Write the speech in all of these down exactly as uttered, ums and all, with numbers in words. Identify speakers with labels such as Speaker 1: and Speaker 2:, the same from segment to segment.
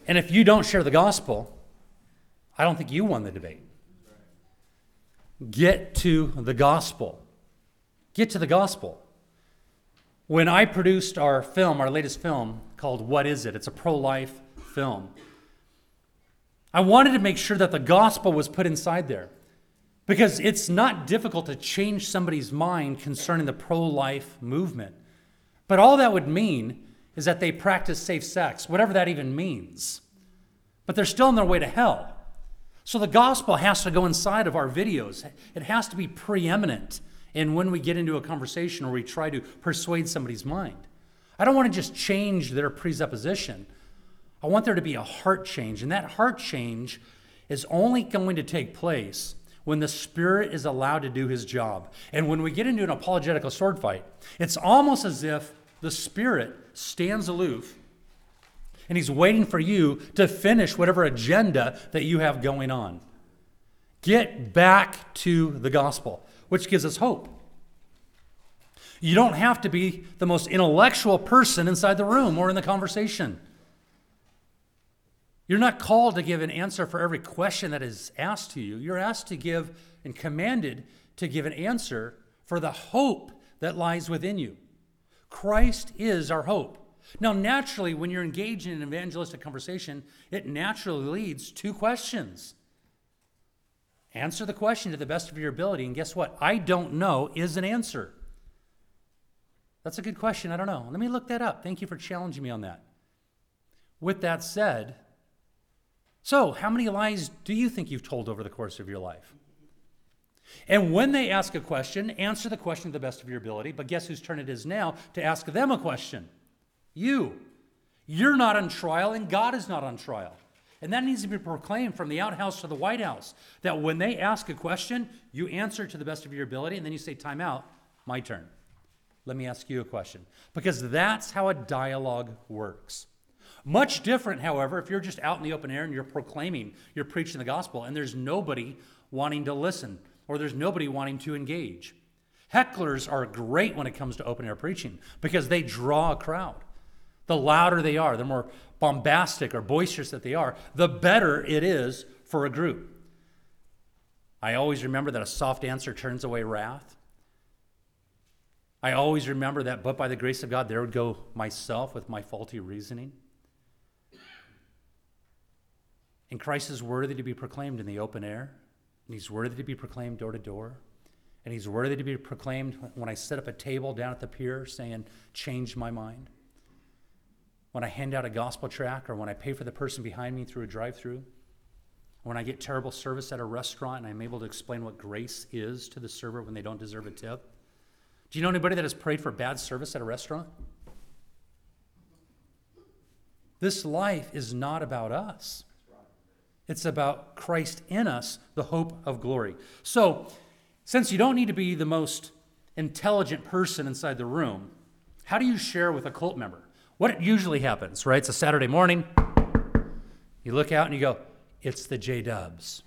Speaker 1: And if you don't share the gospel, I don't think you won the debate. Get to the gospel. Get to the gospel. When I produced our film, our latest film called What Is It? It's a pro-life film. I wanted to make sure that the gospel was put inside there, because it's not difficult to change somebody's mind concerning the pro-life movement. But all that would mean is that they practice safe sex, whatever that even means. But they're still on their way to hell. So the gospel has to go inside of our videos. It has to be preeminent in when we get into a conversation or we try to persuade somebody's mind. I don't want to just change their presupposition. I want there to be a heart change. And that heart change is only going to take place when the Spirit is allowed to do his job. And when we get into an apologetical sword fight, it's almost as if the Spirit stands aloof and he's waiting for you to finish whatever agenda that you have going on. Get back to the gospel, which gives us hope. You don't have to be the most intellectual person inside the room or in the conversation. You're not called to give an answer for every question that is asked to you. You're asked to give and commanded to give an answer for the hope that lies within you. Christ is our hope. Now, naturally, when you're engaged in an evangelistic conversation, it naturally leads to questions. Answer the question to the best of your ability, and guess what? I don't know is an answer. That's a good question. I don't know. Let me look that up. Thank you for challenging me on that. With that said, so how many lies do you think you've told over the course of your life? And when they ask a question, answer the question to the best of your ability. But guess whose turn it is now to ask them a question? You. You're not on trial, and God is not on trial. And that needs to be proclaimed from the outhouse to the White House, that when they ask a question, you answer to the best of your ability, and then you say, time out, my turn. Let me ask you a question. Because that's how a dialogue works. Much different, however, if you're just out in the open air and you're proclaiming, you're preaching the gospel, and there's nobody wanting to listen, or there's nobody wanting to engage. Hecklers are great when it comes to open air preaching because they draw a crowd. The louder they are, the more bombastic or boisterous that they are, the better it is for a group. I always remember that a soft answer turns away wrath. I always remember that, but by the grace of God, there would go myself with my faulty reasoning. And Christ is worthy to be proclaimed in the open air, and he's worthy to be proclaimed door to door, and he's worthy to be proclaimed when I set up a table down at the pier saying, change my mind. When I hand out a gospel tract, or when I pay for the person behind me through a drive-thru, when I get terrible service at a restaurant and I'm able to explain what grace is to the server when they don't deserve a tip. Do you know anybody that has prayed for bad service at a restaurant? This life is not about us. It's about Christ in us, the hope of glory. So, since you don't need to be the most intelligent person inside the room, how do you share with a cult member? What usually happens, right? It's a Saturday morning. You look out and you go, it's the J-Dubs.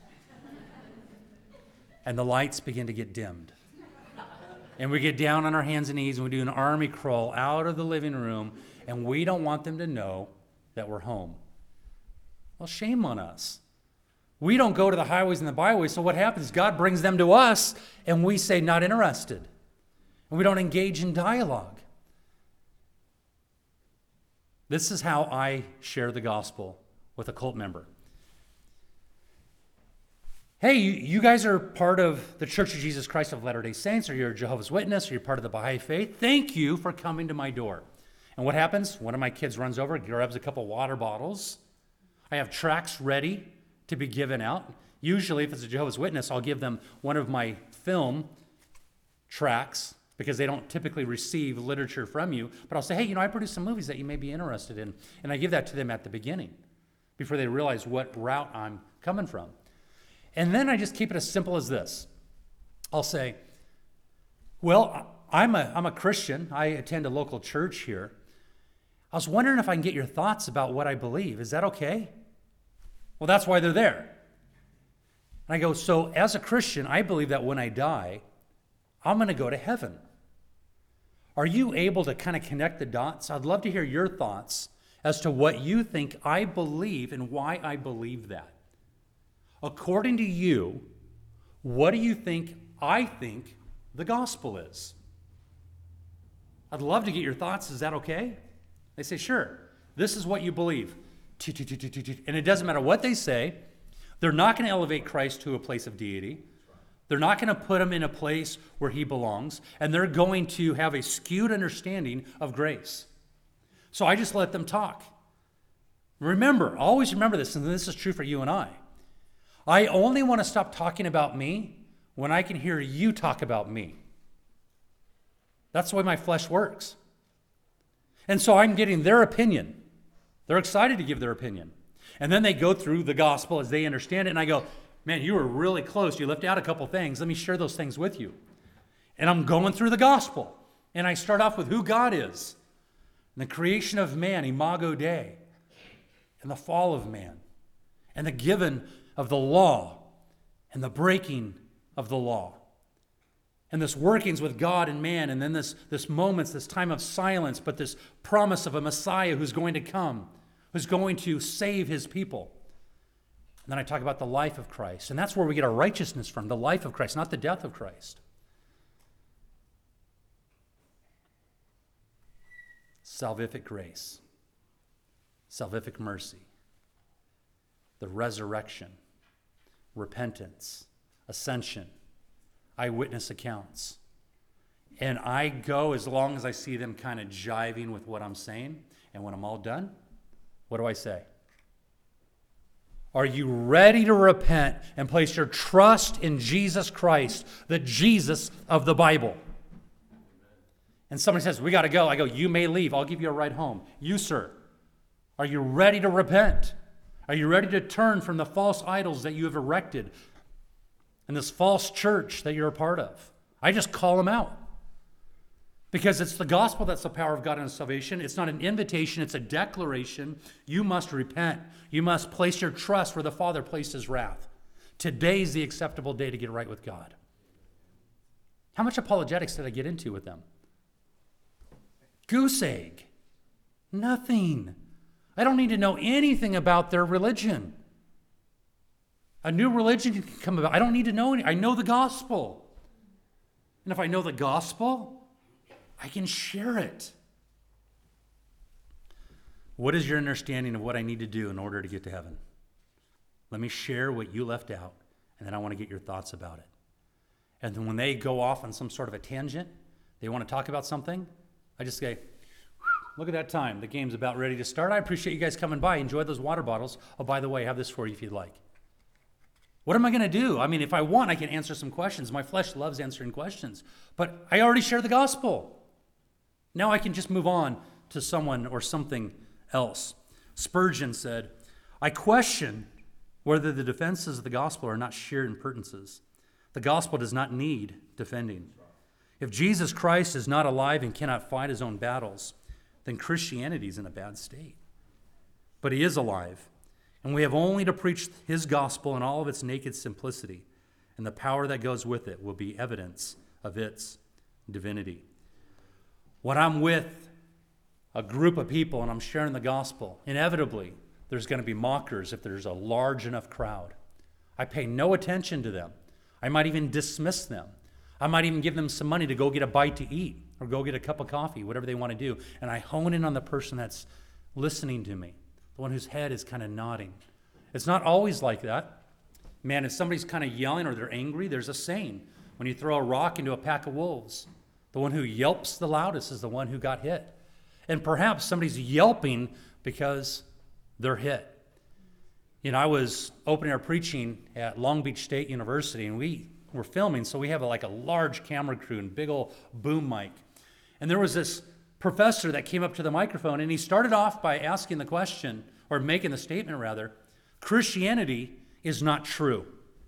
Speaker 1: And the lights begin to get dimmed. And we get down on our hands and knees and we do an army crawl out of the living room, and we don't want them to know that we're home. Well, shame on us. We don't go to the highways and the byways, so what happens? God brings them to us, and we say, not interested. And we don't engage in dialogue. This is how I share the gospel with a cult member. Hey, you, you guys are part of the Church of Jesus Christ of Latter-day Saints, or you're a Jehovah's Witness, or you're part of the Baha'i faith. Thank you for coming to my door. And what happens? One of my kids runs over, grabs a couple water bottles. I have tracts ready to be given out. Usually, if it's a Jehovah's Witness, I'll give them one of my film tracts because they don't typically receive literature from you. But I'll say, hey, you know, I produced some movies that you may be interested in. And I give that to them at the beginning before they realize what route I'm coming from. And then I just keep it as simple as this. I'll say, well, I'm a, I'm a Christian. I attend a local church here. I was wondering if I can get your thoughts about what I believe. Is that okay? Well, that's why they're there. And I go, so as a Christian, I believe that when I die, I'm going to go to heaven. Are you able to kind of connect the dots? I'd love to hear your thoughts as to what you think I believe and why I believe that. According to you, what do you think I think the gospel is? I'd love to get your thoughts. Is that okay? They say, sure. This is what you believe. And it doesn't matter what they say. They're not going to elevate Christ to a place of deity. They're not going to put him in a place where he belongs. And they're going to have a skewed understanding of grace. So I just let them talk. Remember, always remember this, and this is true for you and I. I only want to stop talking about me when I can hear you talk about me. That's the way my flesh works. And so I'm getting their opinion. They're excited to give their opinion. And then they go through the gospel as they understand it, and I go, man, you were really close. You left out a couple things. Let me share those things with you. And I'm going through the gospel. And I start off with who God is. And the creation of man, Imago Dei. And the fall of man. And the giving of the law. And the breaking of the law. And this workings with God and man. And then this, this moments, this time of silence. But this promise of a Messiah who's going to come. Who's going to save his people. And then I talk about the life of Christ. And that's where we get our righteousness from. The life of Christ, not the death of Christ. Salvific grace, salvific mercy, the resurrection, repentance, ascension, eyewitness accounts. And I go as long as I see them kind of jiving with what I'm saying. And when I'm all done, what do I say? Are you ready to repent and place your trust in Jesus Christ, the Jesus of the Bible? And somebody says, we got to go. I go, you may leave. I'll give you a ride home. You, sir, are you ready to repent? Are you ready to turn from the false idols that you have erected and this false church that you're a part of? I just call them out. Because it's the gospel that's the power of God unto salvation. It's not an invitation, it's a declaration. You must repent. You must place your trust where the Father placed his wrath. Today's the acceptable day to get right with God. How much apologetics did I get into with them? Goose egg. Nothing. I don't need to know anything about their religion. A new religion can come about. I don't need to know any. I know the gospel. And if I know the gospel, I can share it. What is your understanding of what I need to do in order to get to heaven? Let me share what you left out, and then I want to get your thoughts about it. And then when they go off on some sort of a tangent, they want to talk about something, I just say, look at that time. The game's about ready to start. I appreciate you guys coming by. Enjoy those water bottles. Oh, by the way, I have this for you if you'd like. What am I going to do? I mean, if I want, I can answer some questions. My flesh loves answering questions. But I already shared the gospel. Now I can just move on to someone or something else. Spurgeon said, I question whether the defenses of the gospel are not sheer impertinences. The gospel does not need defending. If Jesus Christ is not alive and cannot fight his own battles, then Christianity is in a bad state. But he is alive, and we have only to preach his gospel in all of its naked simplicity, and the power that goes with it will be evidence of its divinity. When I'm with a group of people and I'm sharing the gospel, inevitably there's going to be mockers if there's a large enough crowd. I pay no attention to them. I might even dismiss them. I might even give them some money to go get a bite to eat or go get a cup of coffee, whatever they want to do. And I hone in on the person that's listening to me, the one whose head is kind of nodding. It's not always like that. Man, if somebody's kind of yelling or they're angry, there's a saying. When you throw a rock into a pack of wolves, the one who yelps the loudest is the one who got hit. And perhaps somebody's yelping because they're hit. You know, I was open air preaching at Long Beach State University, and we were filming, so we have a, like a large camera crew and big old boom mic. And there was this professor that came up to the microphone, and he started off by asking the question, or making the statement rather, Christianity is not true.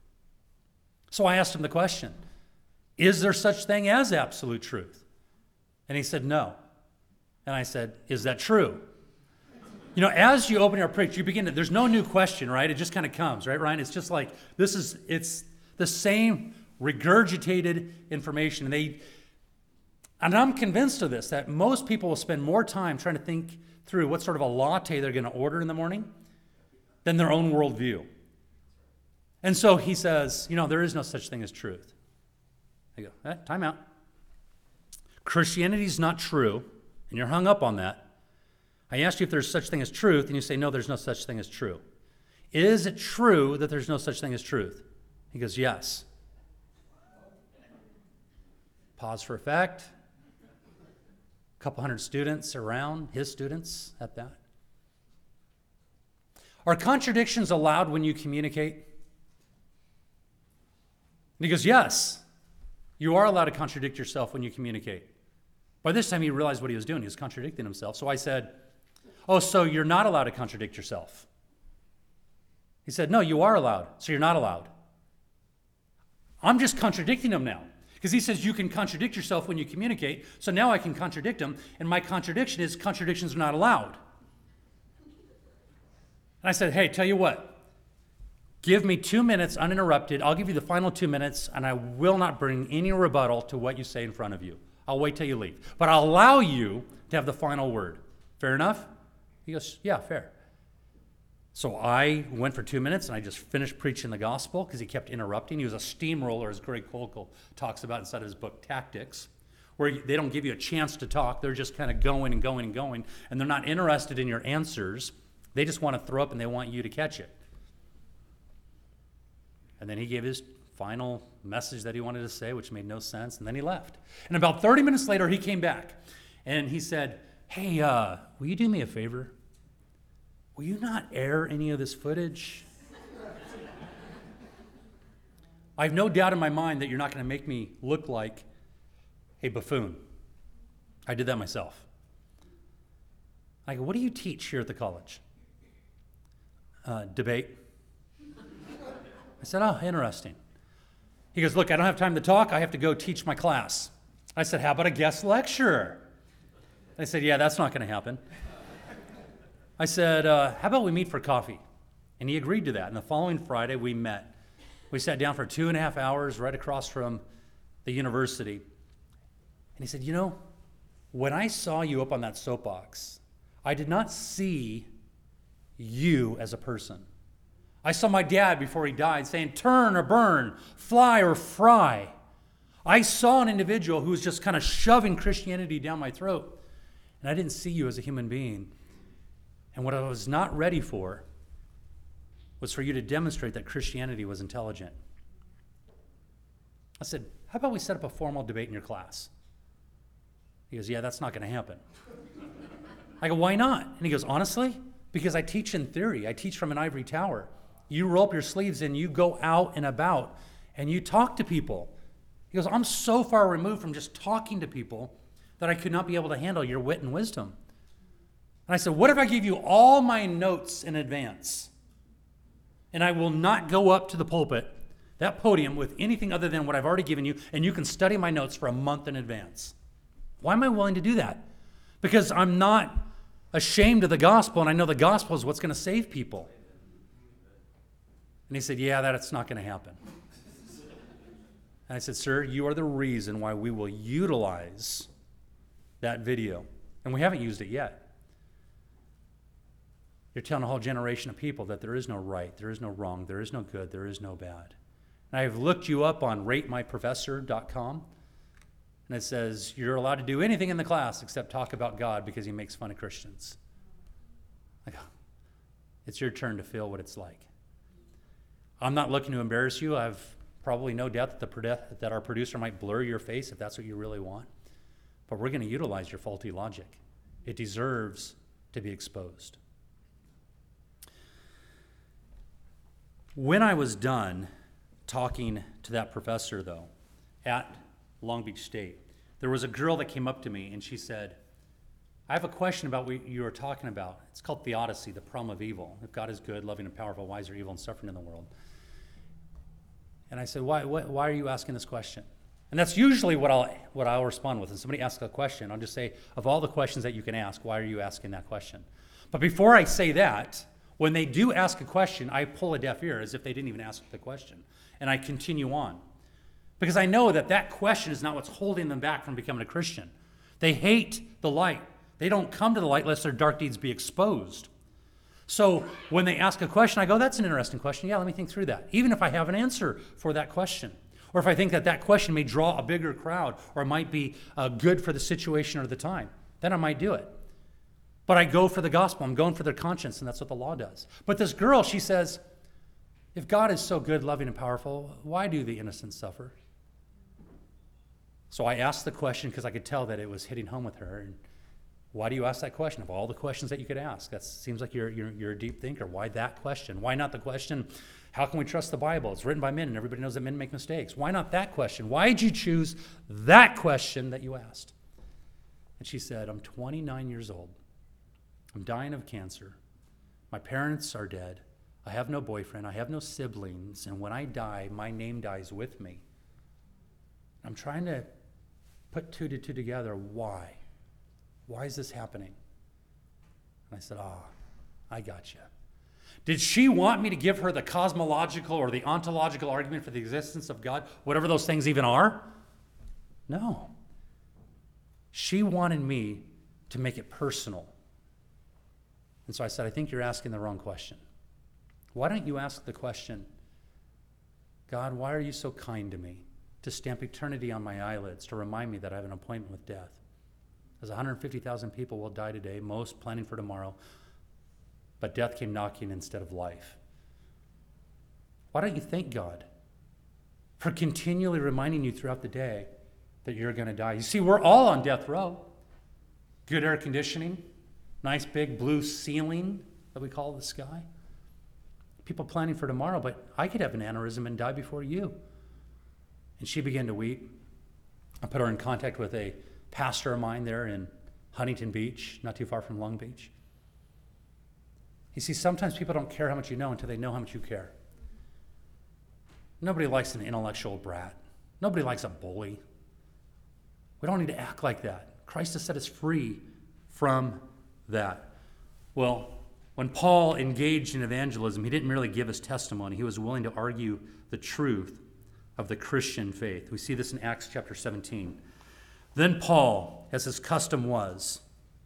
Speaker 1: So I asked him the question, is there such thing as absolute truth? And he said, no. And I said, is that true? You know, as you open your preach, you begin to, there's no new question, right? It just kind of comes, right, Ryan? It's just like, this is, it's the same regurgitated information. And they, and I'm convinced of this, that most people will spend more time trying to think through what sort of a latte they're going to order in the morning than their own worldview. And so he says, you know, there is no such thing as truth. I go, eh, time out. Christianity is not true, and you're hung up on that. I asked you if there's such thing as truth, and you say, no, there's no such thing as true. Is it true that there's no such thing as truth? He goes, yes. Pause for effect. A couple hundred students around, his students at that. Are contradictions allowed when you communicate? And he goes, yes. You are allowed to contradict yourself when you communicate. By this time, he realized what he was doing. He was contradicting himself. So I said, oh, so you're not allowed to contradict yourself? He said, no, you are allowed, so you're not allowed. I'm just contradicting him now. Because he says you can contradict yourself when you communicate, so now I can contradict him, and my contradiction is contradictions are not allowed. And I said, hey, tell you what, give me two minutes uninterrupted. I'll give you the final two minutes, and I will not bring any rebuttal to what you say in front of you. I'll wait till you leave. But I'll allow you to have the final word. Fair enough? He goes, yeah, fair. So I went for two minutes, and I just finished preaching the gospel because he kept interrupting. He was a steamroller, as Greg Koukl talks about inside of his book, Tactics, where they don't give you a chance to talk. They're just kind of going and going and going, and they're not interested in your answers. They just want to throw up, and they want you to catch it. And then he gave his final message that he wanted to say, which made no sense, and then he left. And about thirty minutes later, he came back, and he said, hey, uh, will you do me a favor? Will you not air any of this footage? I have no doubt in my mind that you're not going to make me look like a buffoon. I did that myself. I go, what do you teach here at the college? Uh, debate. I said, oh, interesting. He goes, look, I don't have time to talk. I have to go teach my class. I said, how about a guest lecturer? I said, yeah, that's not going to happen. I said, uh, how about we meet for coffee? And he agreed to that. And the following Friday, we met. We sat down for two and a half hours right across from the university. And he said, you know, when I saw you up on that soapbox, I did not see you as a person. I saw my dad before he died saying, turn or burn, fly or fry. I saw an individual who was just kind of shoving Christianity down my throat. And I didn't see you as a human being. And what I was not ready for was for you to demonstrate that Christianity was intelligent. I said, how about we set up a formal debate in your class? He goes, yeah, that's not going to happen. I go, why not? And he goes, honestly, because I teach in theory. I teach from an ivory tower. You roll up your sleeves and you go out and about and you talk to people. He goes, I'm so far removed from just talking to people that I could not be able to handle your wit and wisdom. And I said, what if I gave you all my notes in advance? And I will not go up to the pulpit, that podium, with anything other than what I've already given you, and you can study my notes for a month in advance. Why am I willing to do that? Because I'm not ashamed of the gospel, and I know the gospel is what's going to save people. And he said, yeah, that's not going to happen. And I said, sir, you are the reason why we will utilize that video. And we haven't used it yet. You're telling a whole generation of people that there is no right, there is no wrong, there is no good, there is no bad. And I've looked you up on rate my professor dot com, and it says you're allowed to do anything in the class except talk about God because he makes fun of Christians. I go, it's your turn to feel what it's like. I'm not looking to embarrass you. I have probably no doubt that, the, that our producer might blur your face if that's what you really want. But we're going to utilize your faulty logic. It deserves to be exposed. When I was done talking to that professor, though, at Long Beach State, there was a girl that came up to me and she said, I have a question about what you were talking about. It's called theodicy, the problem of evil. If God is good, loving and powerful, wise or evil, and suffering in the world. And I said, why, why, why are you asking this question? And that's usually what I'll, what I'll respond with. When somebody asks a question, I'll just say, of all the questions that you can ask, why are you asking that question? But before I say that, when they do ask a question, I pull a deaf ear as if they didn't even ask the question. And I continue on. Because I know that that question is not what's holding them back from becoming a Christian. They hate the light. They don't come to the light lest their dark deeds be exposed. So when they ask a question, I go, that's an interesting question. Yeah, let me think through that. Even if I have an answer for that question. Or if I think that that question may draw a bigger crowd or might be uh, good for the situation or the time, then I might do it. But I go for the gospel. I'm going for their conscience, and that's what the law does. But this girl, she says, if God is so good, loving, and powerful, why do the innocent suffer? So I asked the question because I could tell that it was hitting home with her. And why do you ask that question? Of all the questions that you could ask, that seems like you're, you're, you're a deep thinker. Why that question? Why not the question, how can we trust the Bible? It's written by men, and everybody knows that men make mistakes. Why not that question? Why did you choose that question that you asked? And she said, I'm twenty-nine years old. I'm dying of cancer. My parents are dead. I have no boyfriend. I have no siblings. And when I die, my name dies with me. I'm trying to put two to two together. Why? Why is this happening? And I said, ah, I got you. Did she want me to give her the cosmological or the ontological argument for the existence of God, whatever those things even are? No. She wanted me to make it personal. And so I said, I think you're asking the wrong question. Why don't you ask the question, God, why are you so kind to me to stamp eternity on my eyelids, to remind me that I have an appointment with death? As one hundred fifty thousand people will die today, most planning for tomorrow, but death came knocking instead of life. Why don't you thank God for continually reminding you throughout the day that you're going to die? You see, we're all on death row. Good air conditioning, nice big blue ceiling that we call the sky. People planning for tomorrow, but I could have an aneurysm and die before you. And she began to weep. I put her in contact with a pastor of mine there in Huntington Beach, not too far from Long Beach. You see, sometimes people don't care how much you know until they know how much you care. Nobody likes an intellectual brat. Nobody likes a bully. We don't need to act like that. Christ has set us free from that. Well, when Paul engaged in evangelism, he didn't merely give his testimony. He was willing to argue the truth of the Christian faith. We see this in Acts chapter seventeen. Then Paul, as his custom was,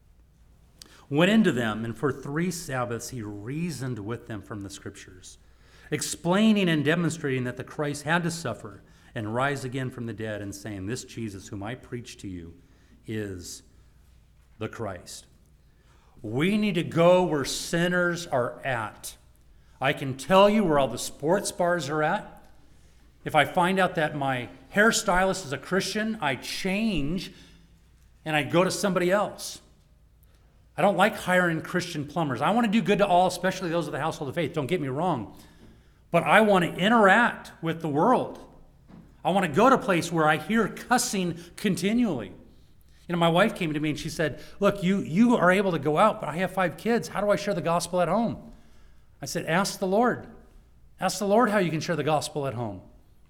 Speaker 1: went into them, and for three Sabbaths he reasoned with them from the Scriptures, explaining and demonstrating that the Christ had to suffer and rise again from the dead, and saying, this Jesus whom I preach to you is the Christ. We need to go where sinners are at. I can tell you where all the sports bars are at. If I find out that my hairstylist is a Christian, I change and I go to somebody else. I don't like hiring Christian plumbers. I want to do good to all, especially those of the household of faith. Don't get me wrong. But I want to interact with the world. I want to go to a place where I hear cussing continually. You know, my wife came to me and she said, look, you, you are able to go out, but I have five kids. How do I share the gospel at home? I said, ask the Lord. Ask the Lord how you can share the gospel at home.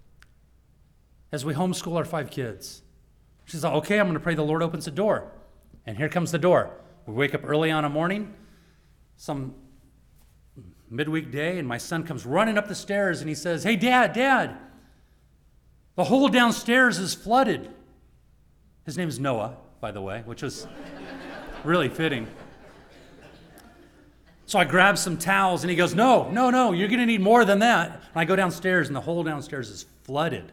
Speaker 1: As we homeschool our five kids. She said, okay, I'm going to pray the Lord opens the door. And here comes the door. We wake up early on a morning, some midweek day, and my son comes running up the stairs and he says, hey, Dad, Dad, the hole downstairs is flooded. His name is Noah, by the way, which was really fitting. So I grab some towels and he goes, no, no, no, you're going to need more than that. And I go downstairs and the hole downstairs is flooded.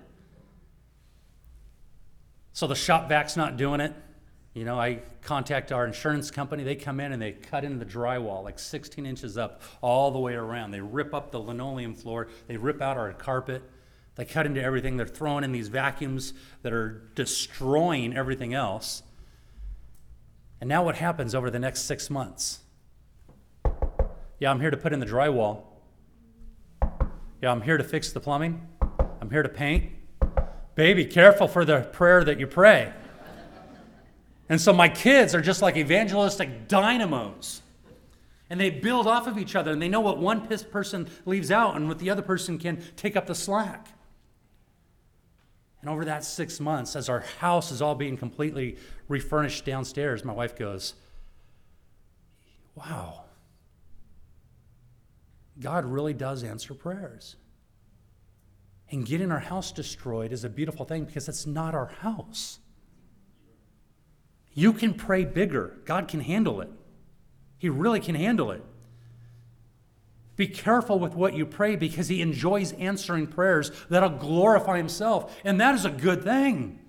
Speaker 1: So the shop vac's not doing it. You know, I contact our insurance company. They come in and they cut into the drywall like sixteen inches up all the way around. They rip up the linoleum floor. They rip out our carpet. They cut into everything. They're throwing in these vacuums that are destroying everything else. And now what happens over the next six months? Yeah, I'm here to put in the drywall. Yeah, I'm here to fix the plumbing. I'm here to paint. Baby, careful for the prayer that you pray. And so my kids are just like evangelistic dynamos. And they build off of each other, and they know what one person leaves out and what the other person can take up the slack. And over that six months, as our house is all being completely refurnished downstairs, my wife goes, wow, God really does answer prayers. And getting our house destroyed is a beautiful thing because it's not our house. You can pray bigger. God can handle it. He really can handle it. Be careful with what you pray because he enjoys answering prayers that'll glorify himself. And that is a good thing.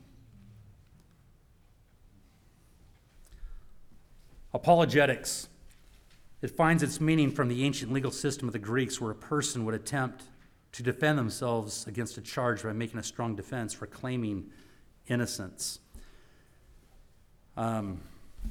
Speaker 1: Apologetics. It finds its meaning from the ancient legal system of the Greeks, where a person would attempt to defend themselves against a charge by making a strong defense for claiming innocence. Um,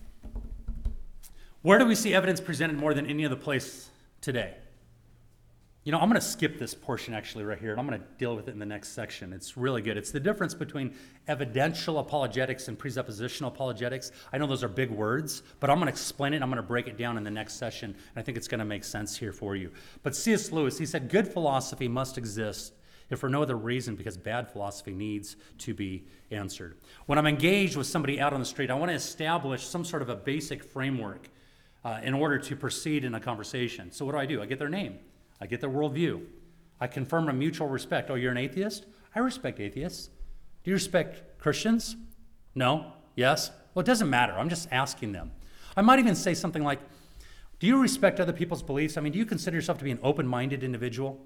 Speaker 1: where do we see evidence presented more than any other place today? You know, I'm going to skip this portion actually right here, and I'm going to deal with it in the next section. It's really good. It's the difference between evidential apologetics and presuppositional apologetics. I know those are big words, but I'm going to explain it, and I'm going to break it down in the next session, and I think it's going to make sense here for you. But C S Lewis, he said, good philosophy must exist if for no other reason because bad philosophy needs to be answered. When I'm engaged with somebody out on the street, I want to establish some sort of a basic framework uh, in order to proceed in a conversation. So what do I do? I get their name. I get their worldview. I confirm a mutual respect. Oh, you're an atheist? I respect atheists. Do you respect Christians? No? Yes? Well, it doesn't matter. I'm just asking them. I might even say something like, do you respect other people's beliefs? I mean, do you consider yourself to be an open-minded individual?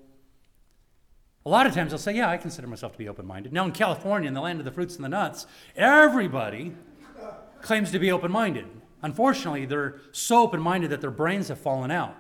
Speaker 1: A lot of times they'll say, yeah, I consider myself to be open-minded. Now in California, in the land of the fruits and the nuts, everybody claims to be open-minded. Unfortunately, they're so open-minded that their brains have fallen out.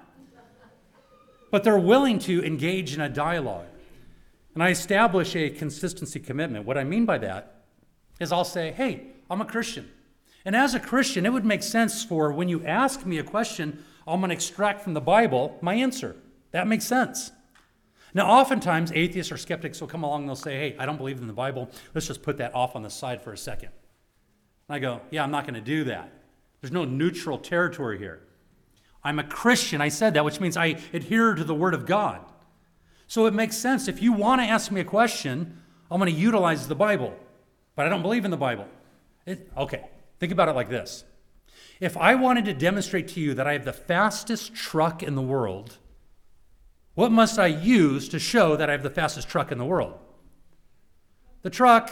Speaker 1: But they're willing to engage in a dialogue. And I establish a consistency commitment. What I mean by that is I'll say, hey, I'm a Christian. And as a Christian, it would make sense for when you ask me a question, I'm going to extract from the Bible my answer. That makes sense. Now, oftentimes, atheists or skeptics will come along and they'll say, hey, I don't believe in the Bible. Let's just put that off on the side for a second. And I go, yeah, I'm not going to do that. There's no neutral territory here. I'm a Christian. I said that, which means I adhere to the Word of God. So it makes sense. If you want to ask me a question, I'm going to utilize the Bible. But I don't believe in the Bible. It, okay, think about it like this. If I wanted to demonstrate to you that I have the fastest truck in the world, what must I use to show that I have the fastest truck in the world? The truck.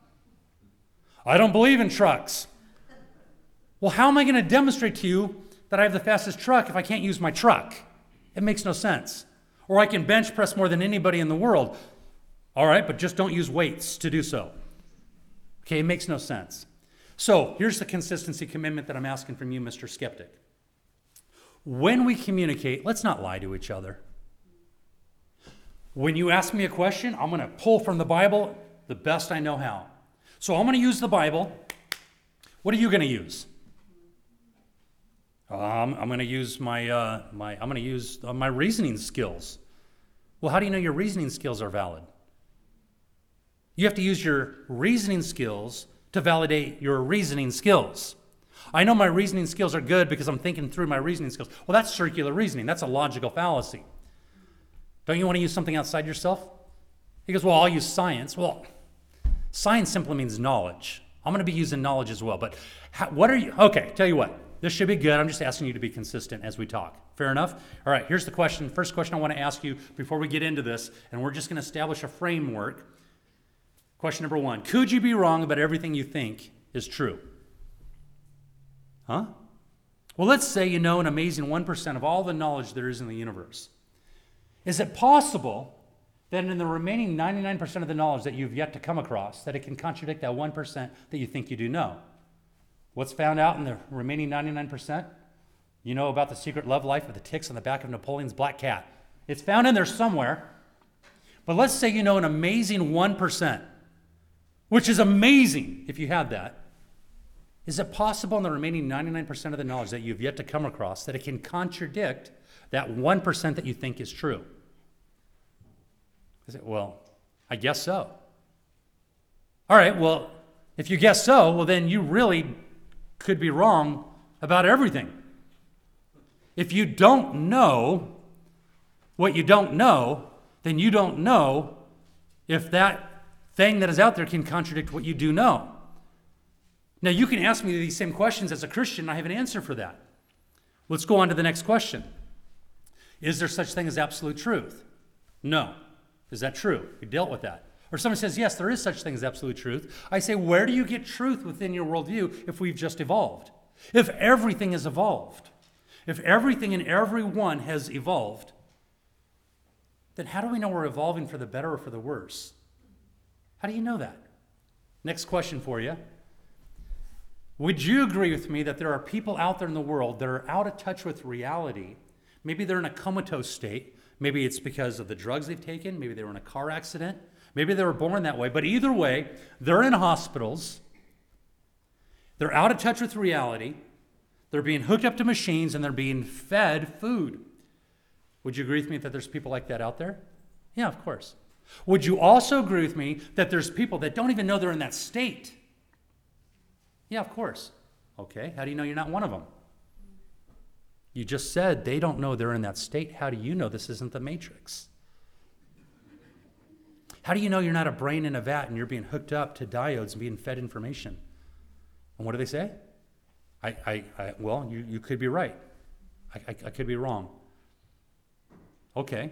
Speaker 1: I don't believe in trucks. Well, how am I going to demonstrate to you that I have the fastest truck if I can't use my truck? It makes no sense. Or I can bench press more than anybody in the world. All right, but just don't use weights to do so. Okay, it makes no sense. So here's the consistency commitment that I'm asking from you, Mister Skeptic. When we communicate, let's not lie to each other. When you ask me a question, I'm going to pull from the Bible the best I know how. So I'm going to use the Bible. What are you going to use? Um, I'm going to use my uh, my I'm going to use uh, my reasoning skills. Well, how do you know your reasoning skills are valid? You have to use your reasoning skills to validate your reasoning skills. I know my reasoning skills are good because I'm thinking through my reasoning skills. Well, that's circular reasoning. That's a logical fallacy. Don't you want to use something outside yourself? He goes, well, I'll use science. Well, science simply means knowledge. I'm going to be using knowledge as well. But how, what are you? Okay, tell you what. This should be good. I'm just asking you to be consistent as we talk. Fair enough? All right, here's the question. First question I want to ask you before we get into this, and we're just going to establish a framework. Question number one. Could you be wrong about everything you think is true? Huh? Well, let's say you know an amazing one percent of all the knowledge there is in the universe. Is it possible that in the remaining ninety-nine percent of the knowledge that you've yet to come across, that it can contradict that one percent that you think you do know? What's found out in the remaining ninety-nine percent? You know about the secret love life of the ticks on the back of Napoleon's black cat. It's found in there somewhere. But let's say you know an amazing one percent, which is amazing if you had that. Is it possible in the remaining ninety-nine percent of the knowledge that you've yet to come across that it can contradict that one percent that you think is true? Is it, well, I guess so. All right, well, if you guess so, well, then you really could be wrong about everything. If you don't know what you don't know, then you don't know if that thing that is out there can contradict what you do know. Now, you can ask me these same questions as a Christian, and I have an answer for that. Let's go on to the next question. Is there such thing as absolute truth? No. Is that true? We dealt with that. Or somebody says, yes, there is such thing as absolute truth. I say, where do you get truth within your worldview if we've just evolved? If everything has evolved, if everything and everyone has evolved, then how do we know we're evolving for the better or for the worse? How do you know that? Next question for you. Would you agree with me that there are people out there in the world that are out of touch with reality? Maybe they're in a comatose state. Maybe it's because of the drugs they've taken. Maybe they were in a car accident. Maybe they were born that way. But either way, they're in hospitals. They're out of touch with reality. They're being hooked up to machines and they're being fed food. Would you agree with me that there's people like that out there? Yeah, of course. Would you also agree with me that there's people that don't even know they're in that state? Yeah, of course. Okay, how do you know you're not one of them? You just said they don't know they're in that state. How do you know this isn't the Matrix? How do you know you're not a brain in a vat and you're being hooked up to diodes and being fed information? And what do they say? I, I, I well, you, you could be right. I, I, I could be wrong. Okay.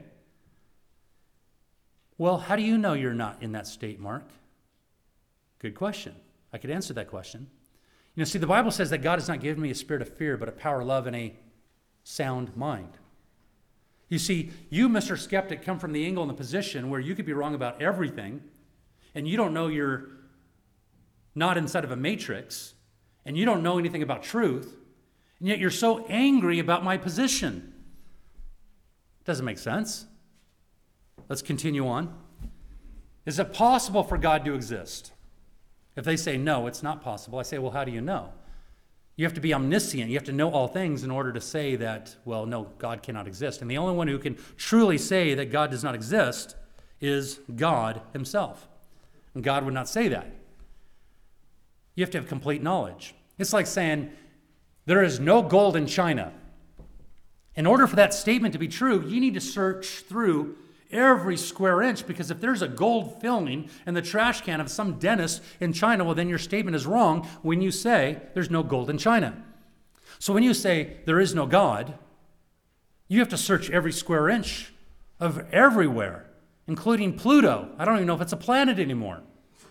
Speaker 1: Well, how do you know you're not in that state, Mark? Good question. I could answer that question. You know, see, the Bible says that God has not given me a spirit of fear, but a power, love, and a sound mind. You see, you, Mister Skeptic, come from the angle and the position where you could be wrong about everything, and you don't know you're not inside of a matrix, and you don't know anything about truth, and yet you're so angry about my position. Doesn't make sense. Let's continue on. Is it possible for God to exist? If they say, no, it's not possible, I say, well, how do you know? You have to be omniscient. You have to know all things in order to say that, well, no, God cannot exist. And the only one who can truly say that God does not exist is God himself. And God would not say that. You have to have complete knowledge. It's like saying, there is no gold in China. In order for that statement to be true, you need to search through every square inch, because if there's a gold filling in the trash can of some dentist in China, well, then your statement is wrong when you say there's no gold in China. So when you say there is no God, you have to search every square inch of everywhere, including Pluto. I don't even know if it's a planet anymore,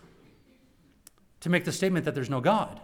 Speaker 1: to make the statement that there's no God.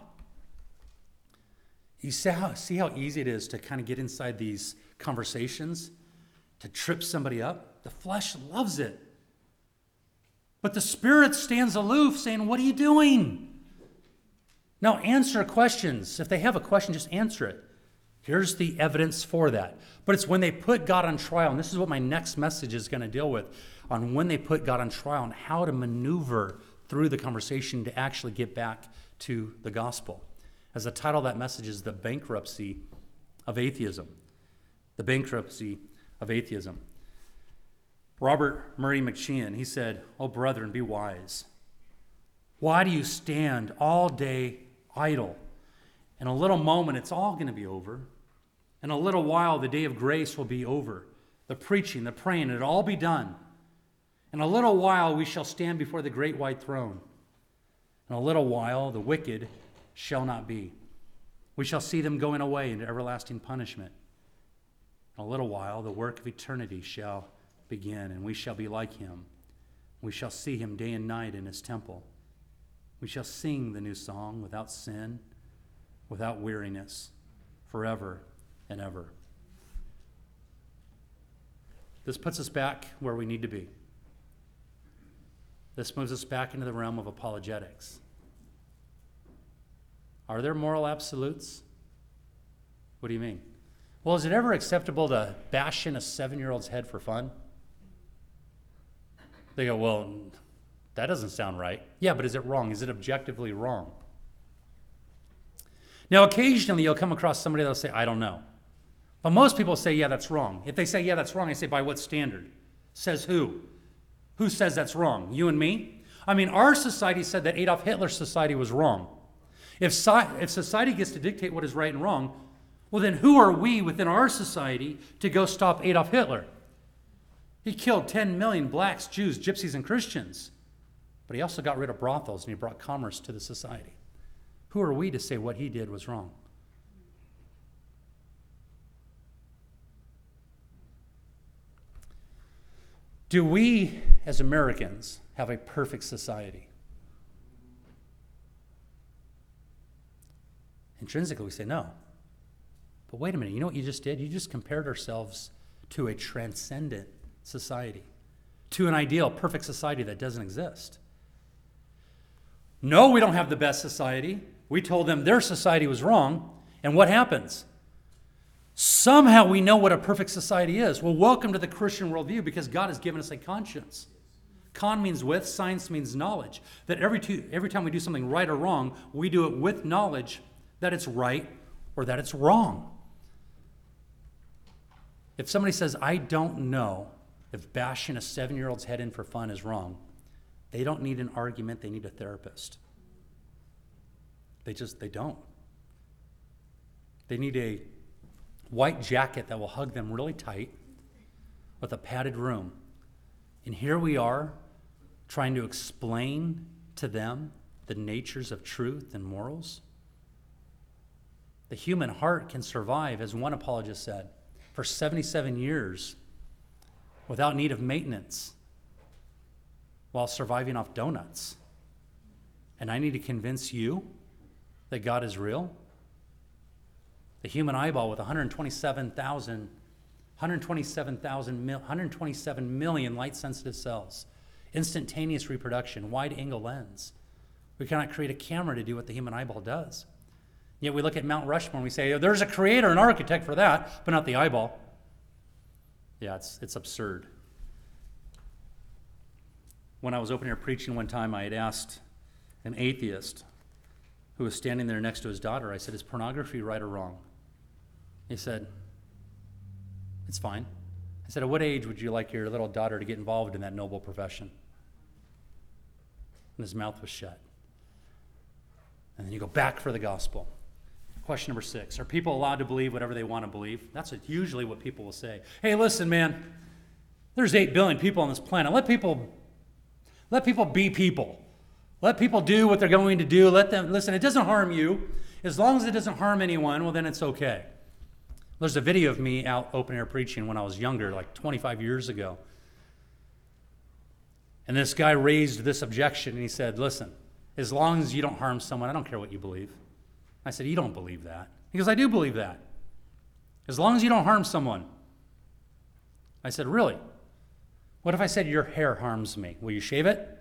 Speaker 1: You see how, see how easy it is to kind of get inside these conversations, to trip somebody up? The flesh loves it. But the spirit stands aloof saying, what are you doing? Now answer questions. If they have a question, just answer it. Here's the evidence for that. But it's when they put God on trial, and this is what my next message is going to deal with, on when they put God on trial and how to maneuver through the conversation to actually get back to the gospel. As the title of that message is The Bankruptcy of Atheism. The Bankruptcy of Atheism. Robert Murray McCheyne, he said, "Oh, brethren, be wise. Why do you stand all day idle? In a little moment, it's all going to be over. In a little while, the day of grace will be over. The preaching, the praying, it'll all be done. In a little while, we shall stand before the great white throne. In a little while, the wicked shall not be. We shall see them going away into everlasting punishment. In a little while, the work of eternity shall begin, and we shall be like him. We shall see him day and night in his temple. We shall sing the new song without sin, without weariness, forever and ever." This puts us back where we need to be. This moves us back into the realm of apologetics. Are there moral absolutes? What do you mean? Well, is it ever acceptable to bash in a seven-year-old's head for fun? They go, well, that doesn't sound right. Yeah, but is it wrong? Is it objectively wrong? Now, occasionally you'll come across somebody that'll say, I don't know. But most people say, yeah, that's wrong. If they say, yeah, that's wrong, I say, by what standard? Says who? Who says that's wrong? You and me? I mean, our society said that Adolf Hitler's society was wrong. If, so- if society gets to dictate what is right and wrong, well, then who are we within our society to go stop Adolf Hitler? He killed ten million blacks, Jews, gypsies, and Christians. But he also got rid of brothels and he brought commerce to the society. Who are we to say what he did was wrong? Do we as Americans, have a perfect society? Intrinsically, we say no. But wait a minute, you know what you just did? You just compared ourselves to a transcendent society, to an ideal, perfect society that doesn't exist. No, we don't have the best society. We told them their society was wrong. And what happens? Somehow we know what a perfect society is. Well, welcome to the Christian worldview, because God has given us a conscience. Con means with, science means knowledge. That every, two, every time we do something right or wrong, we do it with knowledge that it's right or that it's wrong. If somebody says, I don't know if bashing a seven-year-old's head in for fun is wrong, they don't need an argument, they need a therapist. They just, they don't. They need a white jacket that will hug them really tight with a padded room. And here we are trying to explain to them the natures of truth and morals. The human heart can survive, as one apologist said, for seventy-seven years without need of maintenance while surviving off donuts. And I need to convince you that God is real? The human eyeball with one hundred twenty-seven thousand, one hundred twenty-seven thousand, one hundred twenty-seven million light-sensitive cells, instantaneous reproduction, wide-angle lens. We cannot create a camera to do what the human eyeball does. Yet we look at Mount Rushmore and we say, oh, there's a creator, an architect for that, but not the eyeball. Yeah, it's, it's absurd. When I was open here preaching one time, I had asked an atheist who was standing there next to his daughter, I said, is pornography right or wrong? He said, it's fine. I said, at what age would you like your little daughter to get involved in that noble profession? And his mouth was shut. And then you go back for the gospel. Question number six, are people allowed to believe whatever they want to believe? That's usually what people will say. Hey, listen, man, there's eight billion people on this planet. Let people, let people be people. Let people do what they're going to do. Let them, listen, it doesn't harm you. As long as it doesn't harm anyone, well, then it's okay. There's a video of me out open air preaching when I was younger, like twenty-five years ago. And this guy raised this objection, and he said, listen, as long as you don't harm someone, I don't care what you believe. I said, you don't believe that. He goes, I do believe that. As long as you don't harm someone. I said, really? What if I said your hair harms me? Will you shave it?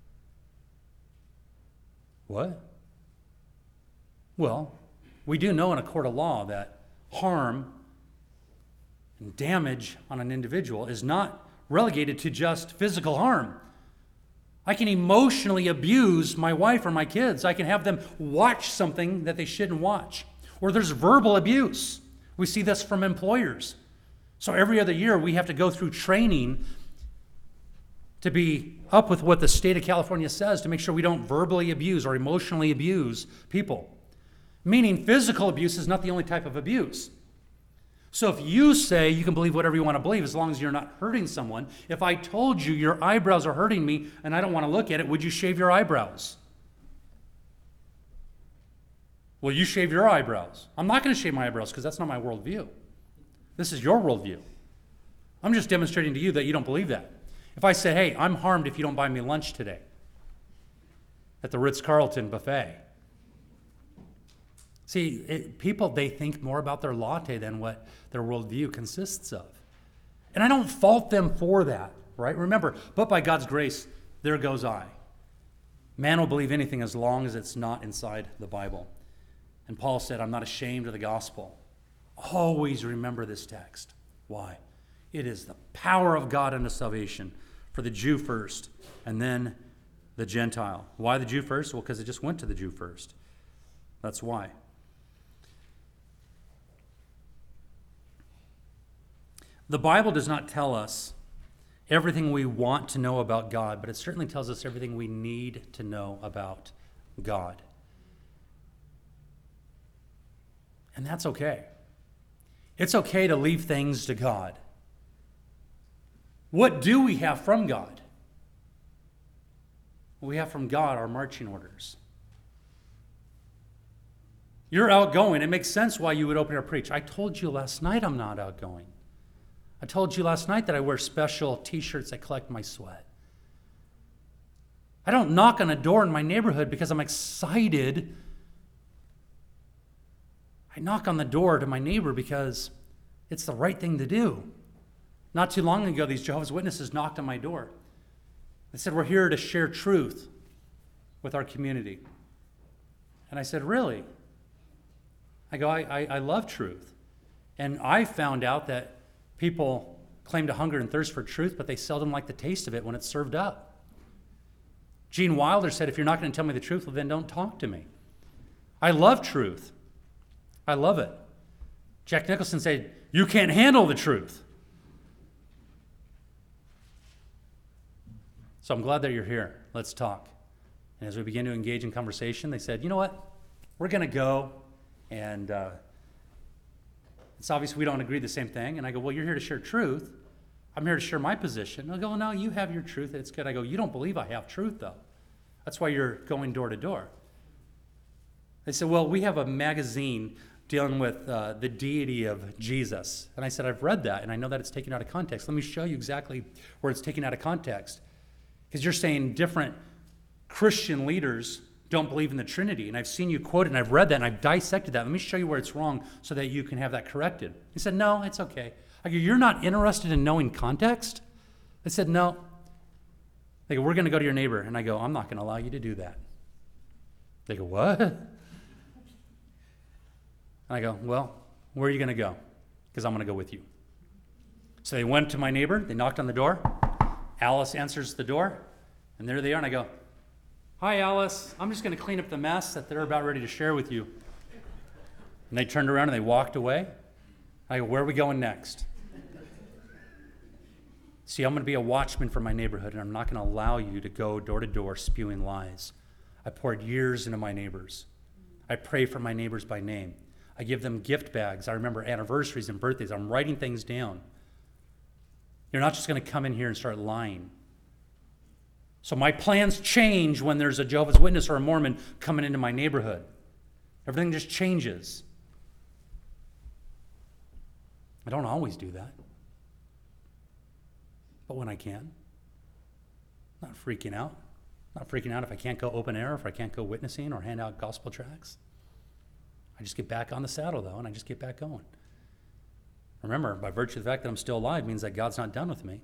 Speaker 1: What? Well, we do know in a court of law that harm and damage on an individual is not relegated to just physical harm. I can emotionally abuse my wife or my kids. I can have them watch something that they shouldn't watch. Or there's verbal abuse. We see this from employers. So every other year we have to go through training to be up with what the state of California says to make sure we don't verbally abuse or emotionally abuse people. Meaning physical abuse is not the only type of abuse. So if you say you can believe whatever you want to believe as long as you're not hurting someone, if I told you your eyebrows are hurting me and I don't want to look at it, would you shave your eyebrows? Well, you shave your eyebrows. I'm not going to shave my eyebrows because that's not my worldview. This is your worldview. I'm just demonstrating to you that you don't believe that. If I say, hey, I'm harmed if you don't buy me lunch today at the Ritz-Carlton buffet. See, it, people, they think more about their latte than what their worldview consists of. And I don't fault them for that, right? Remember, but by God's grace, there goes I. Man will believe anything as long as it's not inside the Bible. And Paul said, I'm not ashamed of the gospel. Always remember this text. Why? It is the power of God unto salvation for the Jew first, and then the Gentile. Why the Jew first? Well, because it just went to the Jew first. That's why. The Bible does not tell us everything we want to know about God, but it certainly tells us everything we need to know about God. And that's okay. It's okay to leave things to God. What do we have from God? We have from God our marching orders. You're outgoing. It makes sense why you would open or preach. I told you last night I'm not outgoing. I told you last night that I wear special t-shirts that collect my sweat. I don't knock on a door in my neighborhood because I'm excited. I knock on the door to my neighbor because it's the right thing to do. Not too long ago, these Jehovah's Witnesses knocked on my door. They said, we're here to share truth with our community. And I said, really? I go, I, I, I love truth. And I found out that people claim to hunger and thirst for truth, but they seldom like the taste of it when it's served up. Gene Wilder said, if you're not going to tell me the truth, well, then don't talk to me. I love truth. I love it. Jack Nicholson said, you can't handle the truth. So I'm glad that you're here. Let's talk. And as we began to engage in conversation, they said, you know what? We're going to go, and uh, it's obvious we don't agree the same thing. And I go, well, you're here to share truth. I'm here to share my position. They'll go, well, no, you have your truth. It's good. I go, you don't believe I have truth, though. That's why you're going door to door. They said, well, we have a magazine dealing with uh, the deity of Jesus. And I said, I've read that, and I know that it's taken out of context. Let me show you exactly where it's taken out of context. Because you're saying different Christian leaders don't believe in the Trinity. And I've seen you quote it, and I've read that, and I've dissected that. Let me show you where it's wrong so that you can have that corrected. He said, no, it's okay. I go, you're not interested in knowing context? I said, no. They go, we're going to go to your neighbor. And I go, I'm not going to allow you to do that. They go, what? And I go, well, where are you going to go? Because I'm going to go with you. So they went to my neighbor. They knocked on the door. Alice answers the door, and there they are. And I go, hi, Alice. I'm just going to clean up the mess that they're about ready to share with you. And they turned around and they walked away. I go, where are we going next? See, I'm going to be a watchman for my neighborhood, and I'm not going to allow you to go door to door spewing lies. I poured years into my neighbors. I pray for my neighbors by name. I give them gift bags. I remember anniversaries and birthdays. I'm writing things down. You're not just going to come in here and start lying. So my plans change when there's a Jehovah's Witness or a Mormon coming into my neighborhood. Everything just changes. I don't always do that. But when I can, not freaking out. Not freaking out if I can't go open air, if I can't go witnessing or hand out gospel tracts. I just get back on the saddle, though, and I just get back going. Remember, by virtue of the fact that I'm still alive means that God's not done with me.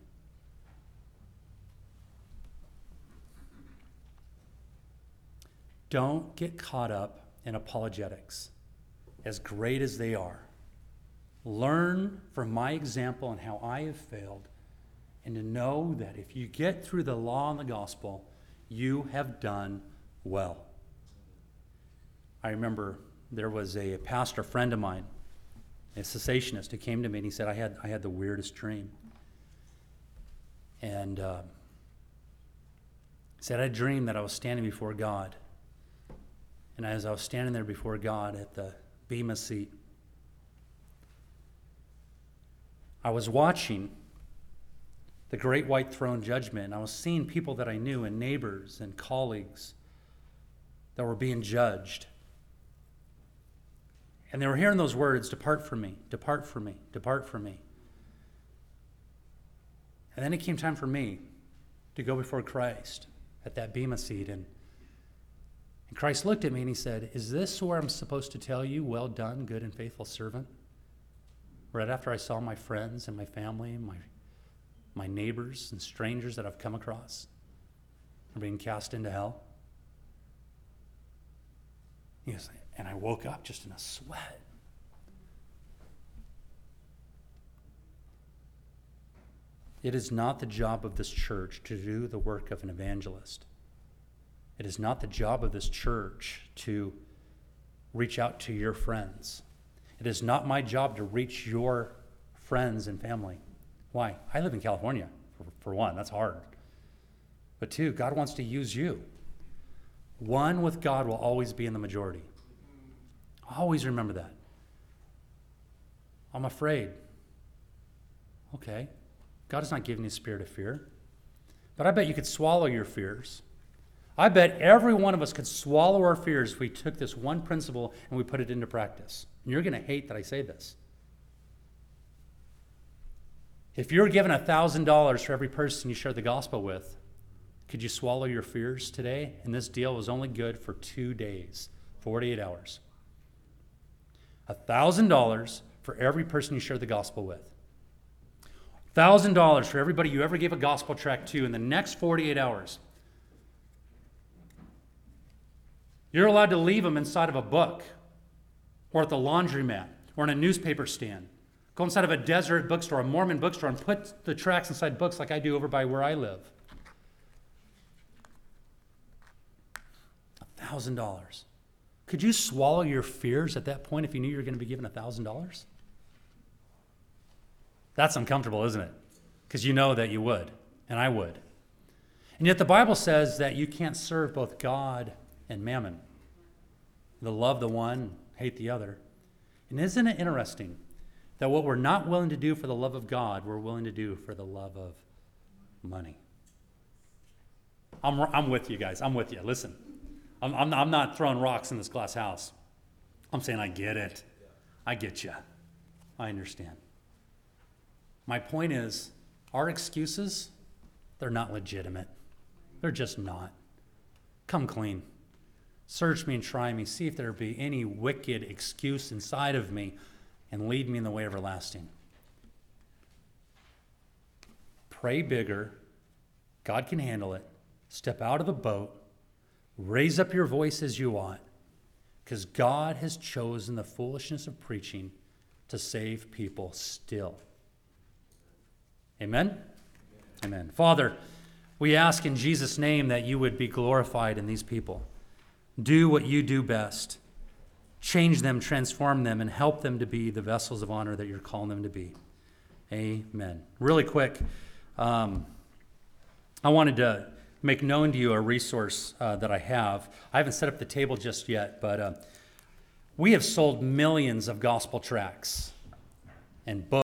Speaker 1: Don't get caught up in apologetics, as great as they are. Learn from my example and how I have failed, and to know that if you get through the law and the gospel, you have done well. I remember there was a pastor friend of mine, a cessationist, who came to me and he said, I had I had the weirdest dream. And uh, he said, I had a dream that I was standing before God. And as I was standing there before God at the Bema seat, I was watching the great white throne judgment. And I was seeing people that I knew and neighbors and colleagues that were being judged. And they were hearing those words, depart from me, depart from me, depart from me. And then it came time for me to go before Christ at that Bema seat. And, and Christ looked at me and he said, is this where I'm supposed to tell you, well done, good and faithful servant? Right after I saw my friends and my family, my, my neighbors and strangers that I've come across are being cast into hell. He was like, and I woke up just in a sweat. It is not the job of this church to do the work of an evangelist. It is not the job of this church to reach out to your friends. It is not my job to reach your friends and family. Why? I live in California, for, for one. That's hard. But two, God wants to use you. One with God will always be in the majority. Always remember that. I'm afraid. Okay. God is not giving you a spirit of fear. But I bet you could swallow your fears. I bet every one of us could swallow our fears if we took this one principle and we put it into practice. And you're going to hate that I say this. If you're given one thousand dollars for every person you share the gospel with, Could you swallow your fears today? And this deal was only good for two days, forty-eight hours. one thousand dollars for every person you share the gospel with. one thousand dollars for everybody you ever gave a gospel tract to in the next forty-eight hours. You're allowed to leave them inside of a book, or at the laundromat, or in a newspaper stand. Go inside of a desert bookstore, a Mormon bookstore, and put the tracts inside books like I do over by where I live. one thousand dollars. Could you swallow your fears at that point if you knew you were going to be given one thousand dollars? That's uncomfortable, isn't it? Because you know that you would, and I would. And yet the Bible says that you can't serve both God and mammon. You'll love the one, hate the other. And isn't it interesting that what we're not willing to do for the love of God, we're willing to do for the love of money? I'm, I'm with you guys. I'm with you. Listen, I'm, I'm, I'm not throwing rocks in this glass house. I'm saying I get it. I get you. I understand. My point is, our excuses, they're not legitimate. They're just not. Come clean. Search me and try me. See if there be any wicked excuse inside of me, and lead me in the way everlasting. Pray bigger. God can handle it. Step out of the boat. Raise up your voice as you ought, because God has chosen the foolishness of preaching to save people still. Amen? Amen. Father, we ask in Jesus' name that you would be glorified in these people. Do what you do best. Change them, transform them, and help them to be the vessels of honor that you're calling them to be. Amen. Really quick, um, I wanted to make known to you a resource uh, that I have. I haven't set up the table just yet, but uh, we have sold millions of gospel tracts and books.